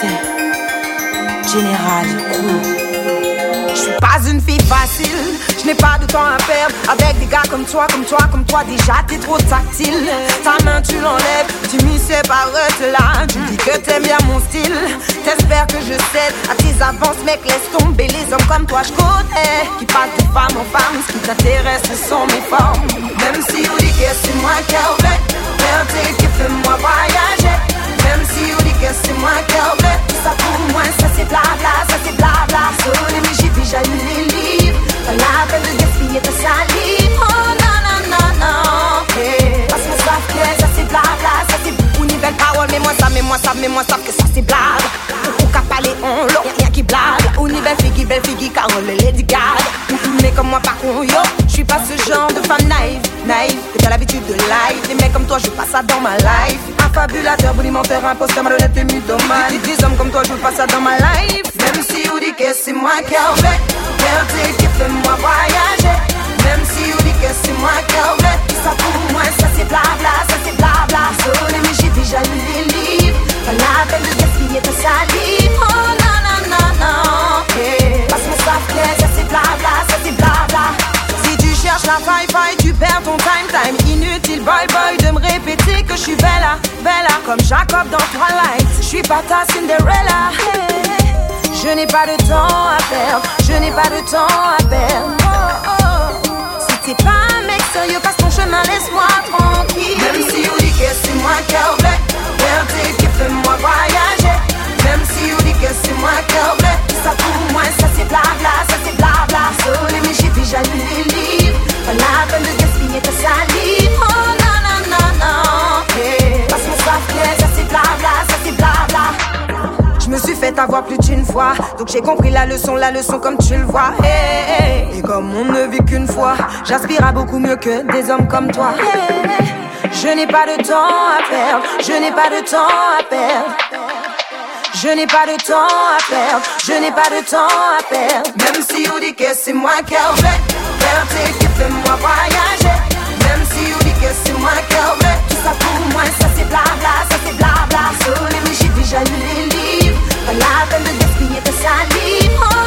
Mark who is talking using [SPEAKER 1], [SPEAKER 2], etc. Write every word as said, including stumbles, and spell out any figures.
[SPEAKER 1] Général Crew. Je suis pas une fille facile, je n'ai pas de temps à perdre avec des gars comme toi, comme toi, comme toi. Déjà t'es trop tactile, ta main tu l'enlèves, tu m'y séparetes là. Tu dis que t'aimes bien mon style, t'espères que je cède à tes avances. Mec laisse tomber les hommes comme toi, je connais qui passent de femme en femme. Ce qui t'intéresse ce sont mes formes. Même si vous dites que c'est moi qui ai oublié, merde qui fait moi voyager. Même si vous dites que c'est moi qui ai oublié, tout ça pour moi ça c'est blabla, ça c'est blabla. Sonne mais j'y vis, j'allume les livres. Pas la peine de gaspiller ta salive. Oh non non non non. Hey. Parce que ça fait, ça c'est blabla, ça c'est ou nouvelle parole. Mais moi ça, mais moi ça, mais moi ça que ça c'est blabla. Ou qu'à parler on l'eau, rien qui blabla. Ou ni belle fille, belle fille, Carole, Lady Gaga. Mais comme moi par contre yo, je suis pas ce genre de femme naïve, naïve. Que t'as l'habitude de live. Des mecs comme toi, je veux pas ça dans ma life. Un fabulateur, bonimentaire, imposteur, malhonnête et mythomane. Des hommes comme toi, je veux pas ça dans ma life. Même si vous dites que c'est moi qui ai oublié, merde qui fait moi voyager. Même si vous dites que c'est moi qui ai oublié, tout ça pour moi, ça c'est blabla, ça c'est blabla. Sonne mais j'ai déjà lu les livres. Pas la peine de gaspiller ta salive. Oh non non non non. Hey. Parce que ça fait, ça c'est blabla, ça c'est blabla. Si tu cherches la faille faille, tu perds ton time time. Inutile boy boy de me répéter que je suis bella, bella. Comme Jacob dans Twilight, je suis pas ta Cinderella. Hey. Je n'ai pas de temps à perdre, je n'ai pas de temps à perdre. Oh, oh. Si t'es pas un mec sérieux, passe ton chemin, laisse-moi tranquille. Même si vous dites que c'est moi qui ai oublié, merde qui fait moi voyager. Même si vous dites que c'est moi qui ai oublié, ça pour moi ça c'est blabla, ça c'est blabla. Sonne mais j'ai déjà lu les livres. Pas la peine de gaspiller ta salive. Oh non non non non. Hey. Parce que ça fait, ça c'est blabla, ça c'est blabla. Je me suis fait avoir plus d'une fois, donc j'ai compris la leçon, la leçon comme tu le vois. Hey, hey. Et comme on ne vit qu'une fois, j'aspire à beaucoup mieux que des hommes comme toi. Hey. Je n'ai pas de temps à perdre, je n'ai pas de temps à perdre. Je n'ai pas de temps à perdre, je n'ai pas de temps à perdre. Même si vous dites que c'est moi qui ai oublié, merde qui fait moi voyager. Même si vous dites que c'est moi qui ai oublié, tout ça pour moi ça c'est blabla, ça c'est blabla. Sonne mais j'ai déjà lu les livres. Pas la peine de gaspiller ta salive. Oh